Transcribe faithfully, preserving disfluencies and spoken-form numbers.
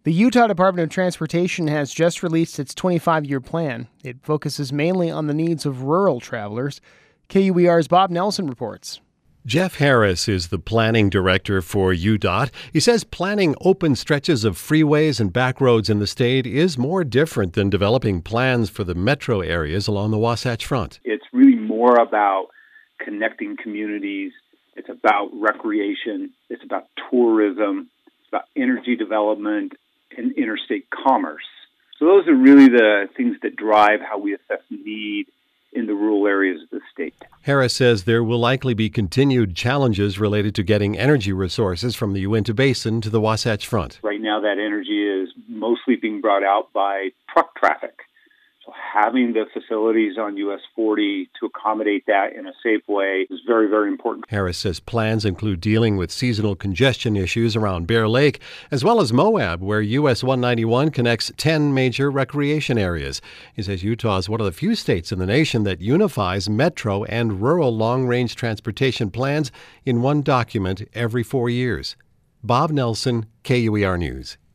The Utah Department of Transportation has just released its twenty-five-year plan. It focuses mainly on the needs of rural travelers. K U E R's Bob Nelson reports. Jeff Harris is the planning director for U D O T. He says planning open stretches of freeways and back roads in the state is more different than developing plans for the metro areas along the Wasatch Front. It's really more about connecting communities. It's about recreation. It's about tourism. It's about energy development and interstate commerce. So those are really the things that drive how we assess need in the rural areas of the state. Harris says there will likely be continued challenges related to getting energy resources from the Uinta Basin to the Wasatch Front. Right now, that energy is mostly being brought out by truck traffic. So having the facilities on U S forty to accommodate that in a safe way is very, very important. Harris says plans include dealing with seasonal congestion issues around Bear Lake, as well as Moab, where U S one ninety-one connects ten major recreation areas. He says Utah is one of the few states in the nation that unifies metro and rural long-range transportation plans in one document every four years. Bob Nelson, K U E R News.